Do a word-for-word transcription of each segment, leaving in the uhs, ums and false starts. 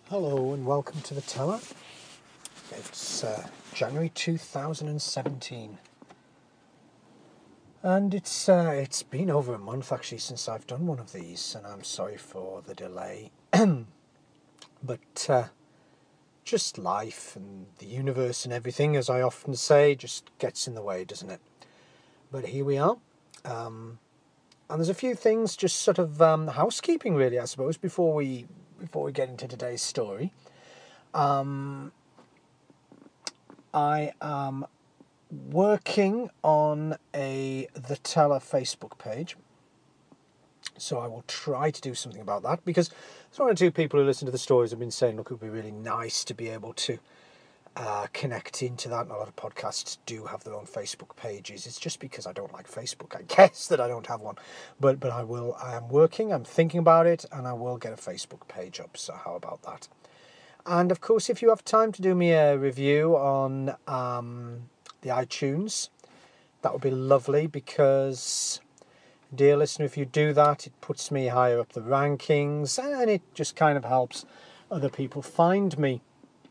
Hello and welcome to the Teller. It's uh, January two thousand seventeen, and it's uh, it's been over a month actually since I've done one of these, and I'm sorry for the delay. But uh, just life and the universe and everything, as I often say, just gets in the way, doesn't it? But here we are, um, and there's a few things, just sort of um, housekeeping, really, I suppose, before we before we get into today's story. Um, I am working on a The Teller Facebook page, so I will try to do something about that, because there's one or two people who listen to the stories have been saying, look, it would be really nice to be able to uh, connect into that, and a lot of podcasts do have their own Facebook pages. It's just because I don't like Facebook, I guess, that I don't have one, but but I will. I am working, I'm thinking about it, and I will get a Facebook page up, so how about that? And of course, if you have time to do me a review on um, the iTunes, that would be lovely, because, dear listener, if you do that, it puts me higher up the rankings, and it just kind of helps other people find me.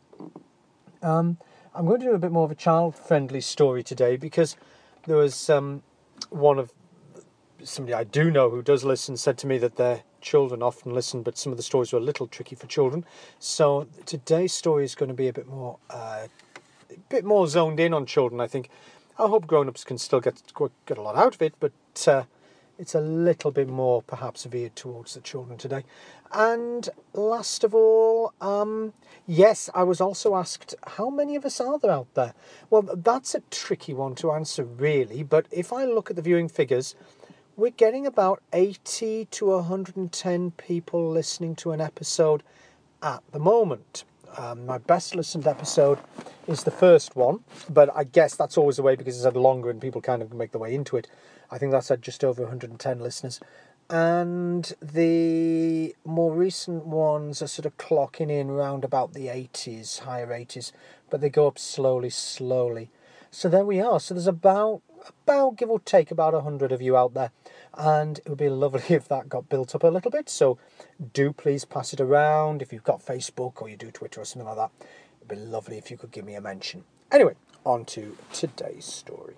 Um, I'm going to do a bit more of a child-friendly story today, because there was um, one of somebody I do know who does listen said to me that their children often listen, but some of the stories were a little tricky for children. So today's story is going to be a bit more, uh, a bit more zoned in on children. I think. I hope grown-ups can still get get a lot out of it, but uh, it's a little bit more perhaps veered towards the children today. And last of all, um, yes, I was also asked, how many of us are there out there? Well, that's a tricky one to answer, really. But if I look at the viewing figures, we're getting about eighty to one hundred ten people listening to an episode at the moment. Um, my best listened episode is the first one, but I guess that's always the way, because it's had longer and people kind of make their way into it. I think that's had just over one hundred ten listeners. And the more recent ones are sort of clocking in around about the eighties, higher eighties, but they go up slowly, slowly. So there we are. So there's about, about give or take, about one hundred of you out there. And it would be lovely if that got built up a little bit. So do please pass it around. If you've got Facebook or you do Twitter or something like that, it would be lovely if you could give me a mention. Anyway, on to today's story.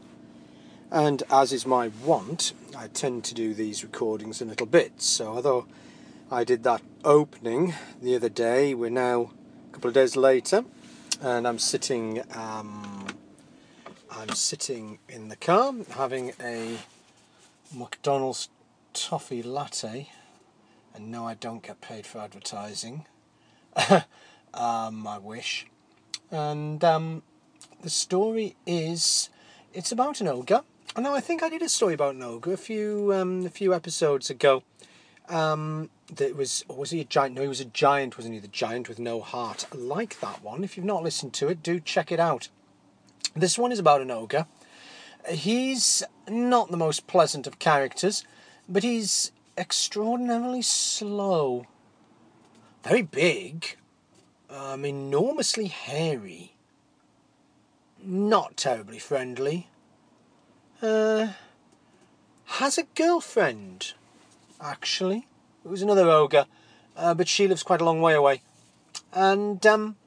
And as is my wont, I tend to do these recordings in little bits. So although I did that opening the other day, we're now a couple of days later, and I'm sitting, um, I'm sitting in the car having a McDonald's toffee latte. And no, I don't get paid for advertising. um, I wish. And um, the story is, it's about an ogre. Now, I think I did a story about an ogre a few um, a few episodes ago. Um, that was, or was he a giant? No, he was a giant, wasn't he? The giant with no heart. I like that one. If you've not listened to it, do check it out. This one is about an ogre. He's not the most pleasant of characters, but he's extraordinarily slow. Very big. Um, enormously hairy. Not terribly friendly. Uh, has a girlfriend, actually. It was another ogre, uh, but she lives quite a long way away. And, um,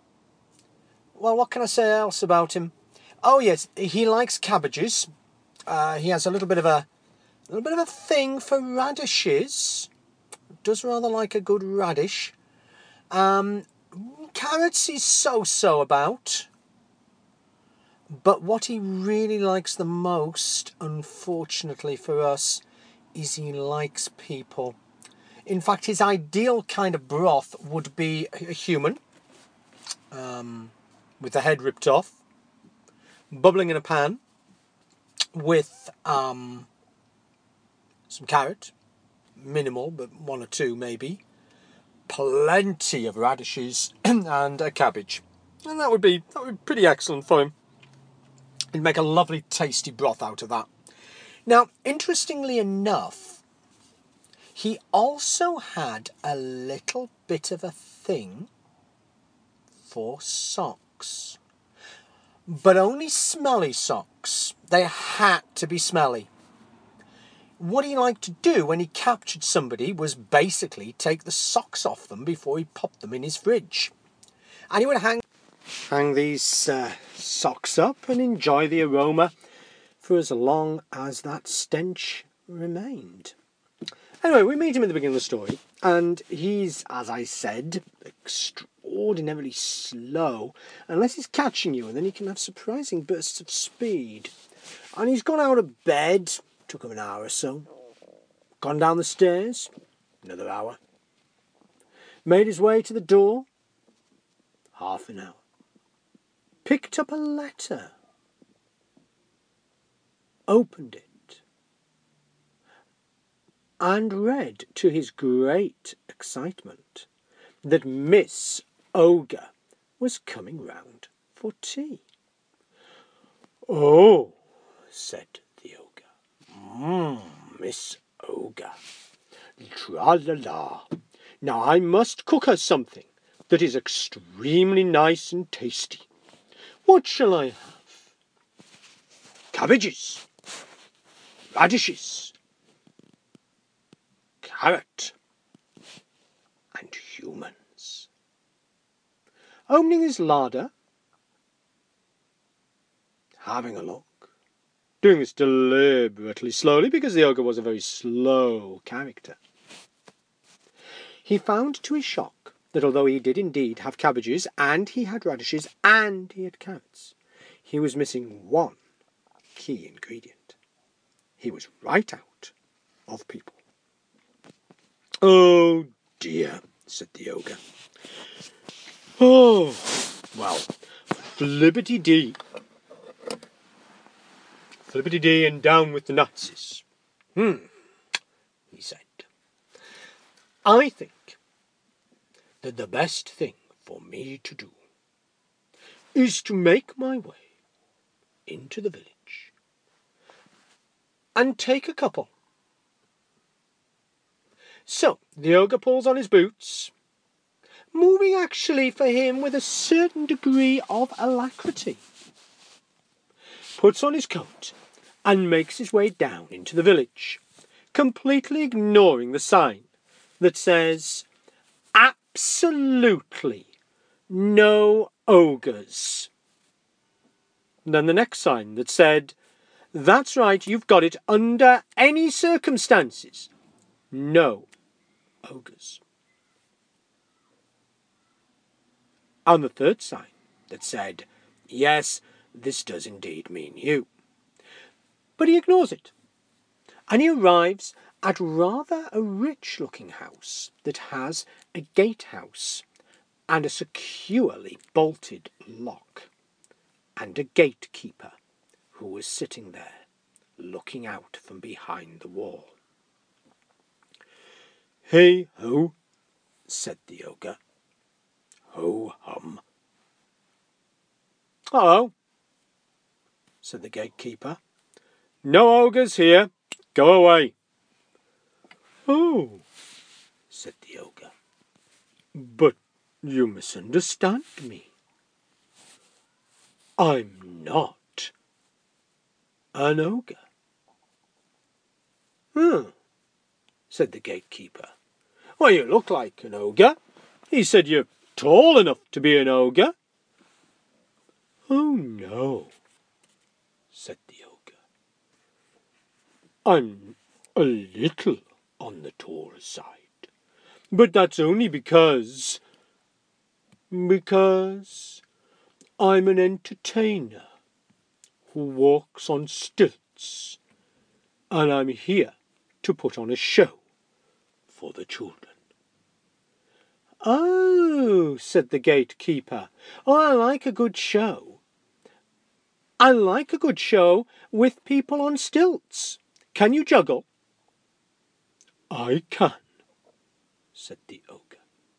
well, what can I say else about him? Oh, yes, he likes cabbages. Uh, he has a little bit of a, a little bit of a thing for radishes. Does rather like a good radish. Um, carrots he's so-so about. But what he really likes the most, unfortunately for us, is he likes people. In fact, his ideal kind of broth would be a human, um, with the head ripped off, bubbling in a pan, with um, some carrot, minimal, but one or two maybe, plenty of radishes, and a cabbage. And that would be that would be pretty excellent for him. He'd make a lovely tasty broth out of that. Now, interestingly enough, he also had a little bit of a thing for socks. But only smelly socks. They had to be smelly. what he liked to do when he captured somebody was basically take the socks off them before he popped them in his fridge. And he would hang, hang these uh, socks up and enjoy the aroma for as long as that stench remained. Anyway, we meet him at the beginning of the story, and he's, as I said, extraordinarily slow, unless he's catching you, and then he can have surprising bursts of speed. And he's gone out of bed, took him an hour or so, gone down the stairs, another hour, made his way to the door, half an hour, picked up a letter, opened it, and read, to his great excitement, that Miss Ogre was coming round for tea. "Oh," said the ogre, "Mmm, Miss Ogre, tra-la-la. Now I must cook her something that is extremely nice and tasty. What shall I have? Cabbages, radishes, carrot, and humans." Opening his larder, having a look, doing this deliberately slowly because the ogre was a very slow character, he found to his shock that although he did indeed have cabbages, and he had radishes, and he had carrots, he was missing one key ingredient. He was right out of people. "Oh dear," said the ogre. "Oh, well, flippity-dee. Flippity-dee and down with the Nazis. Hmm, he said. I think that the best thing for me to do is to make my way into the village and take a couple." So the ogre pulls on his boots, moving actually for him with a certain degree of alacrity, puts on his coat, and makes his way down into the village, completely ignoring the sign that says, "Absolutely no ogres." Then the next sign that said, "That's right, you've got it, under any circumstances, no ogres." And the third sign that said, "Yes, this does indeed mean you." But he ignores it, and he arrives at rather a rich-looking house that has a gatehouse and a securely bolted lock, and a gatekeeper who was sitting there looking out from behind the wall. "Hey ho," said the ogre. "Ho hum." "Hello," said the gatekeeper. "No ogres here. Go away." "Oh," said the ogre, "but you misunderstand me. I'm not an ogre." "Hmm," said the gatekeeper. "Well, you look like an ogre. He said you're tall enough to be an ogre." "Oh, no," said the ogre. "I'm a little on the tall side, but that's only because... because I'm an entertainer who walks on stilts, and I'm here to put on a show for the children." "Oh," said the gatekeeper. "Oh, I like a good show. I like a good show with people on stilts. Can you juggle?" "I can," said the ogre.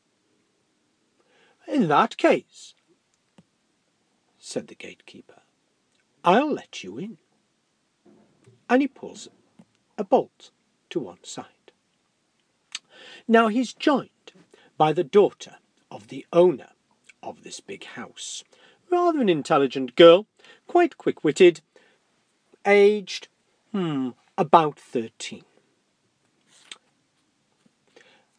"In that case," said the gatekeeper, "I'll let you in." And he pulls a bolt to one side. Now he's joined by the daughter of the owner of this big house, rather an intelligent girl, quite quick-witted, aged, hmm, about thirteen.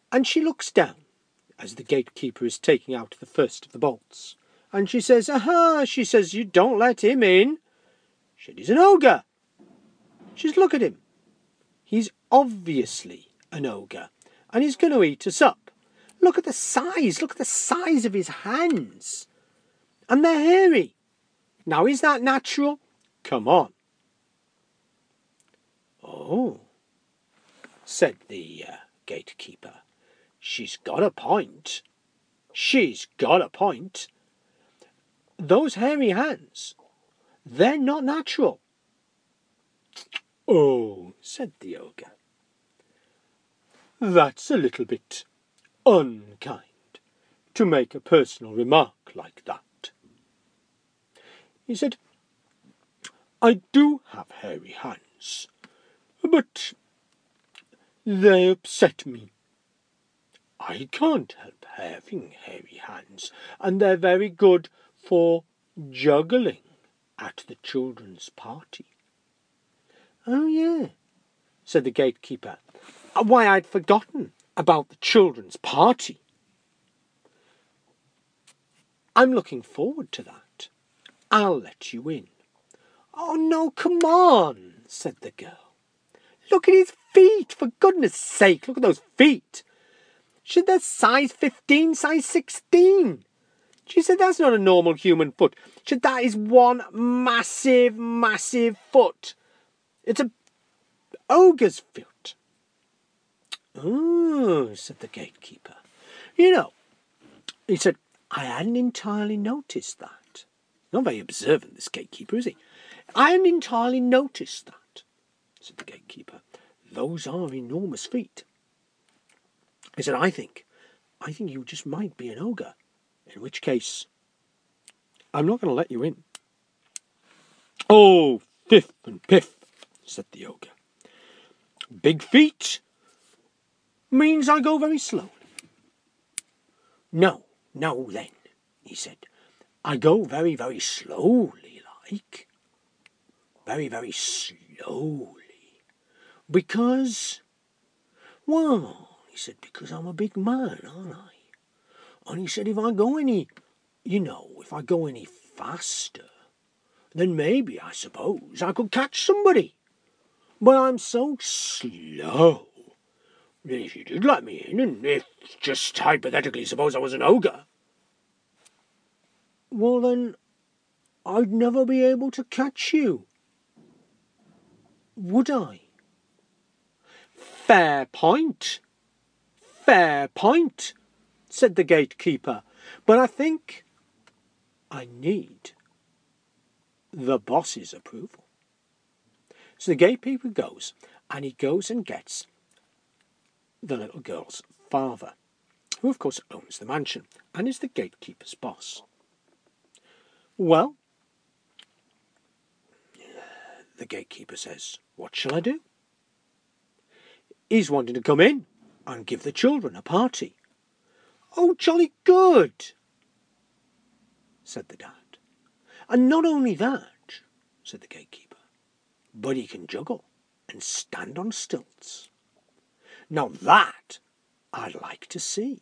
And she looks down as the gatekeeper is taking out the first of the bolts. And she says, aha, she says, you don't let him in. She said, he's an ogre. She says, look at him. He's obviously an ogre. And he's going to eat us up. Look at the size. Look at the size of his hands. And they're hairy. Now, is that natural? Come on. Oh, said the uh, gatekeeper. She's got a point. She's got a point. Those hairy hands, they're not natural. Oh, said the ogre. That's a little bit unkind to make a personal remark like that. He said, I do have hairy hands, but they upset me. I can't help having hairy hands, and they're very good for juggling at the children's party. Oh, yeah, said the gatekeeper. Why, I'd forgotten about the children's party. I'm looking forward to that. I'll let you in. Oh, no, come on, said the girl. Look at his feet, for goodness sake, look at those feet. She said, they're size fifteen, size sixteen. She said, that's not a normal human foot. She said, that is one massive, massive foot. It's a ogre's foot. Oh, said the gatekeeper. You know, he said, I hadn't entirely noticed that. Not very observant, this gatekeeper, is he? I hadn't entirely noticed that, said the gatekeeper. Those are enormous feet. He said, I think, I think you just might be an ogre, in which case, I'm not going to let you in. Oh, Piff and Piff, said the ogre. Big feet means I go very slowly. No, no then, he said. I go very, very slowly, like. Very, very slowly. Because, well, he said, because I'm a big man, aren't I? And he said, if I go any, you know, if I go any faster, then maybe, I suppose, I could catch somebody. But I'm so slow that if you did let me in, and if, just hypothetically, suppose I was an ogre, well then, I'd never be able to catch you. Would I? Fair point. Fair point, said the gatekeeper. But I think I need the boss's approval. So the gatekeeper goes, and he goes and gets the little girl's father, who of course owns the mansion and is the gatekeeper's boss. Well, the gatekeeper says, what shall I do? He's wanting to come in and give the children a party. Oh, jolly good, said the dad. And not only that, said the gatekeeper, but he can juggle and stand on stilts. Now that I'd like to see,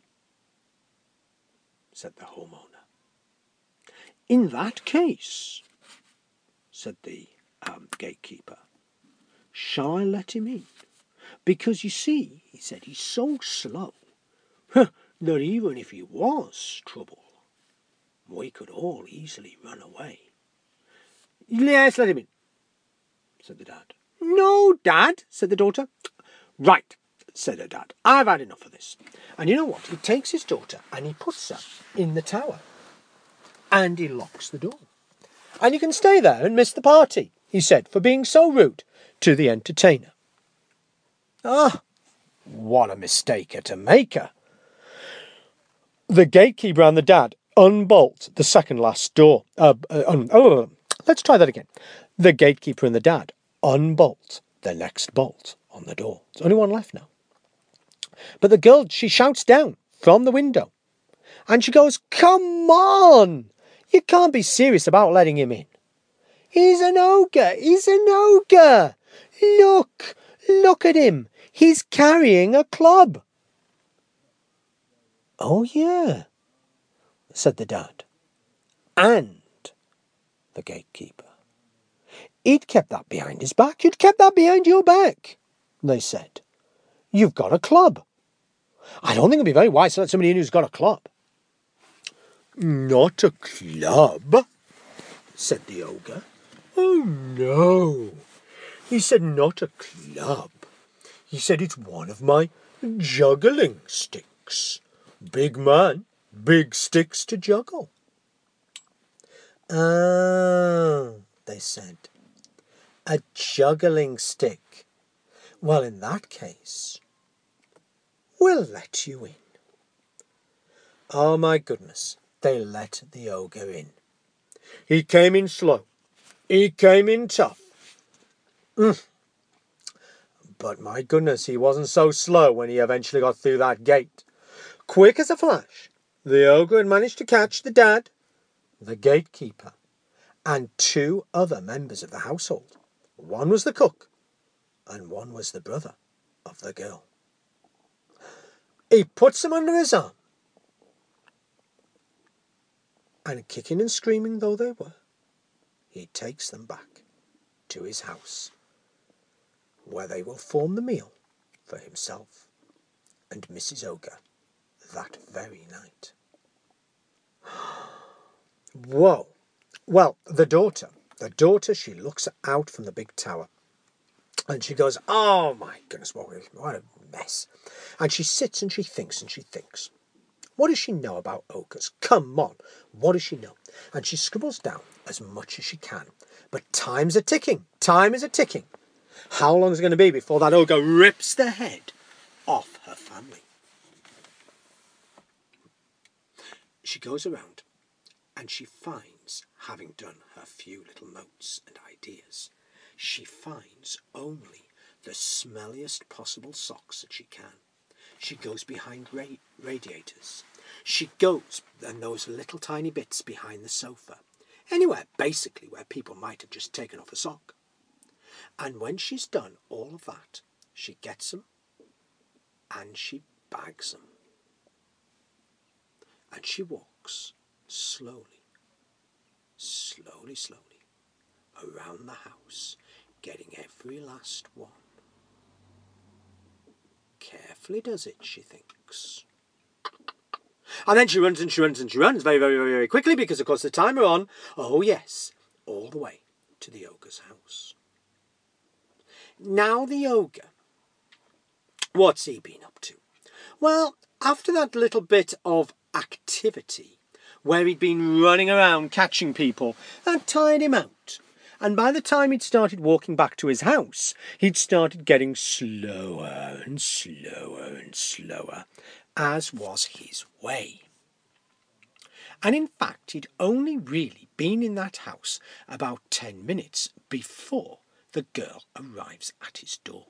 said the homeowner. In that case, said the um, gatekeeper, shall I let him in? Because you see, he said, he's so slow that even if he was trouble, we could all easily run away. Yes, let him in, said the dad. No, Dad, said the daughter. Right, said her dad, I've had enough of this. And you know what? He takes his daughter and he puts her in the tower. And he locks the door. And you can stay there and miss the party, he said, for being so rude to the entertainer. Ah, what a mistake to make her. The gatekeeper and the dad unbolt the second last door. Uh, uh, un- oh, let's try that again. The gatekeeper and the dad unbolt the next bolt on the door. There's only one left now. But the girl, she shouts down from the window. And she goes, come on! You can't be serious about letting him in. He's an ogre! He's an ogre! Look! Look at him! He's carrying a club! "Oh, yeah," said the dad. "And the gatekeeper. He'd kept that behind his back. You'd kept that behind your back," they said. "You've got a club. I don't think it'd be very wise to let somebody in who's got a club." "Not a club?" said the ogre. "Oh, no." He said, "Not a club." He said, "It's one of my juggling sticks. Big man, big sticks to juggle." "Ah," they said, "a juggling stick. Well, in that case, we'll let you in." Oh, my goodness, they let the ogre in. He came in slow. He came in tough. Mm. But my goodness, he wasn't so slow when he eventually got through that gate. Quick as a flash, the ogre had managed to catch the dad, the gatekeeper, and two other members of the household. One was the cook, and one was the brother of the girl. He puts them under his arm, and kicking and screaming though they were, he takes them back to his house, where they will form the meal for himself and Missus Ogre that very night. Whoa! Well, the daughter, the daughter, she looks out from the big tower, and she goes, "Oh my goodness, what a mess!" And she sits and she thinks and she thinks. What does she know about ogres? Come on, what does she know? And she scribbles down as much as she can. But time's a ticking. Time is a ticking. How long is it going to be before that ogre rips the head off her family? She goes around and she finds, having done her few little notes and ideas, she finds only the smelliest possible socks that she can. She goes behind ra- radiators. She goes and those little tiny bits behind the sofa. Anywhere, basically, where people might have just taken off a sock. And when she's done all of that, she gets them and she bags them. And she walks slowly, slowly, slowly around the house, getting every last one. Carefully does it, she thinks. And then she runs and she runs and she runs very, very, very, very quickly because, of course, the timer on. Oh, yes, all the way to the ogre's house. Now the ogre, what's he been up to? Well, after that little bit of activity where he'd been running around catching people, that tired him out. And by the time he'd started walking back to his house, he'd started getting slower and slower and slower, as was his way. And in fact, he'd only really been in that house about ten minutes before the girl arrives at his door.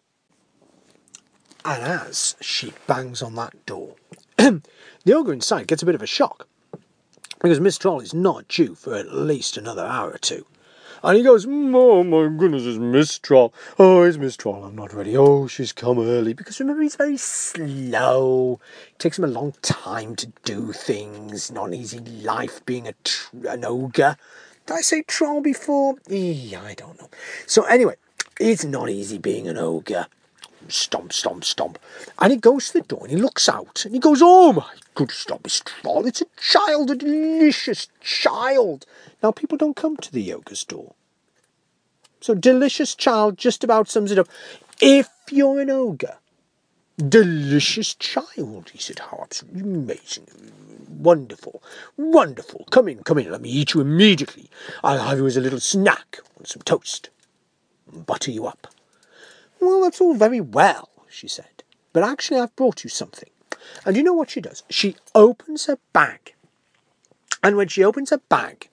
And as she bangs on that door, the ogre inside gets a bit of a shock, because Miss Troll is not due for at least another hour or two. And he goes, "Oh my goodness, it's Miss Troll. Oh, it's Miss Troll, I'm not ready. Oh, she's come early." Because remember, he's very slow. It takes him a long time to do things. Not an easy life being a tr- an ogre. Did I say troll before? Yeah, I don't know. So anyway, it's not easy being an ogre. Stomp, stomp, stomp. And he goes to the door and he looks out and he goes, "Oh my goodness, stop, Miss Troll. It's a child, a delicious child." Now, people don't come to the ogre's door. So, delicious child just about sums it up. If you're an ogre, delicious child, he said, "How absolutely amazing. Wonderful, wonderful. Come in, come in. Let me eat you immediately. I'll have you as a little snack on some toast and butter you up." "Well, that's all very well," she said, "but actually I've brought you something." And you know what she does? She opens her bag. And when she opens her bag,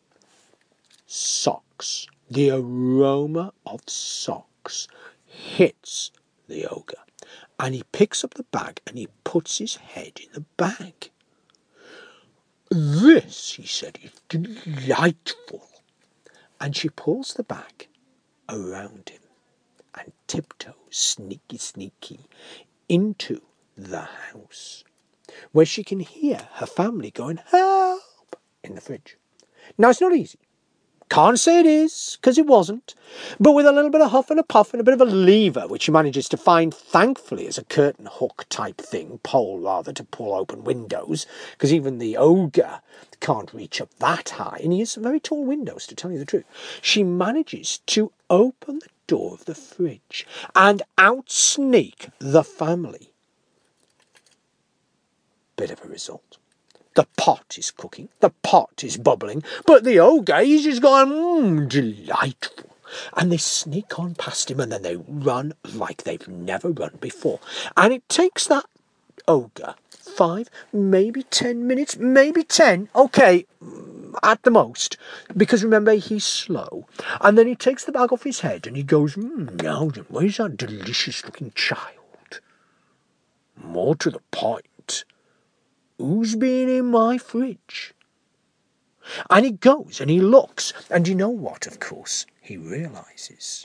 socks. The aroma of socks hits the ogre. And he picks up the bag and he puts his head in the bag. "This," he said, "is delightful." And she pulls the bag around him and tiptoes, sneaky, sneaky, into the house, where she can hear her family going, help, in the fridge. Now, it's not easy. Can't say it is, because it wasn't. But with a little bit of huff and a puff and a bit of a lever, which she manages to find, thankfully, as a curtain hook type thing, pole rather, to pull open windows, because even the ogre can't reach up that high, and he has some very tall windows, to tell you the truth. She manages to open the door of the fridge and out sneak the family. Bit of a result. The pot is cooking, the pot is bubbling, but the ogre, he's just going, mmm, delightful. And they sneak on past him, and then they run like they've never run before. And it takes that ogre five, maybe ten minutes, maybe ten, okay, at the most, because remember, he's slow. And then he takes the bag off his head, and he goes, mmm, now then, where's that delicious-looking child? More to the point, who's been in my fridge? And he goes and he looks, and you know what, of course, he realises?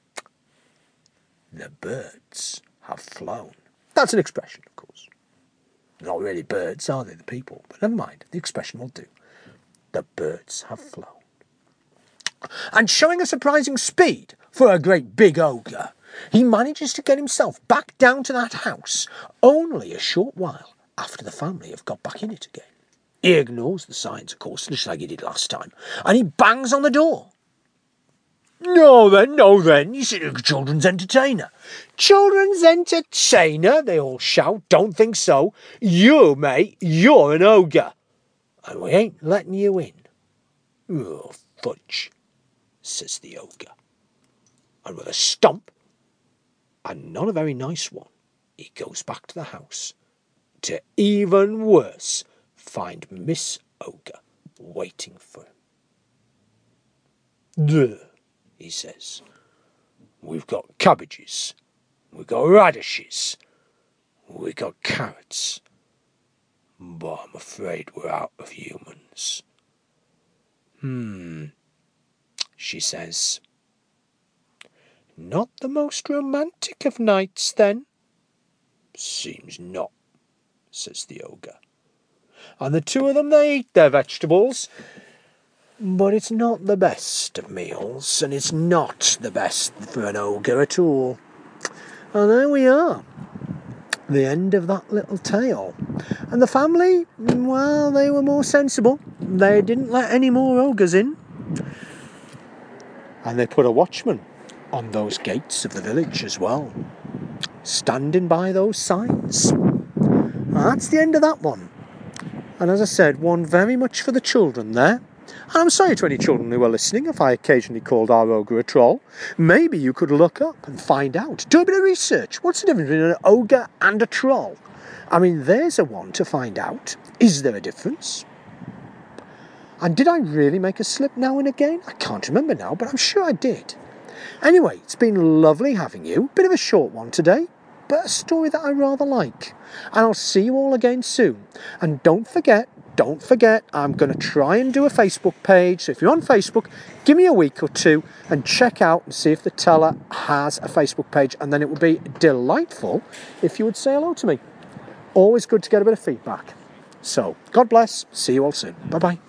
The birds have flown. That's an expression, of course. Not really birds, are they, the people? But never mind, the expression will do. The birds have flown. And showing a surprising speed for a great big ogre, he manages to get himself back down to that house only a short while after the family have got back in it again. He ignores the signs, of course, just like he did last time, and he bangs on the door. No then, no then, you see, children's entertainer. Children's entertainer, they all shout, don't think so. You, mate, you're an ogre, and we ain't letting you in. Oh, fudge, says the ogre. And with a stomp, and not a very nice one, he goes back to the house to even worse find Miss Ogre waiting for him. There, he says, we've got cabbages, we've got radishes, we've got carrots, but I'm afraid we're out of humans. Hmm, she says. Not the most romantic of nights, then? Seems not, says the ogre. And the two of them, they eat their vegetables, but it's not the best of meals, and it's not the best for an ogre at all. And there we are, the end of that little tale. And the family, well, they were more sensible. They didn't let any more ogres in. And they put a watchman on those gates of the village as well, standing by those signs. And that's the end of that one. And as I said, one very much for the children there. And I'm sorry to any children who are listening if I occasionally called our ogre a troll. Maybe you could look up and find out. Do a bit of research. What's the difference between an ogre and a troll? I mean, there's a one to find out. Is there a difference? And did I really make a slip now and again? I can't remember now, but I'm sure I did. Anyway, it's been lovely having you. Bit of a short one today, but a story that I rather like. And I'll see you all again soon. And don't forget, don't forget, I'm going to try and do a Facebook page. So if you're on Facebook, give me a week or two and check out and see if the teller has a Facebook page. And then it would be delightful if you would say hello to me. Always good to get a bit of feedback. So, God bless. See you all soon. Bye-bye.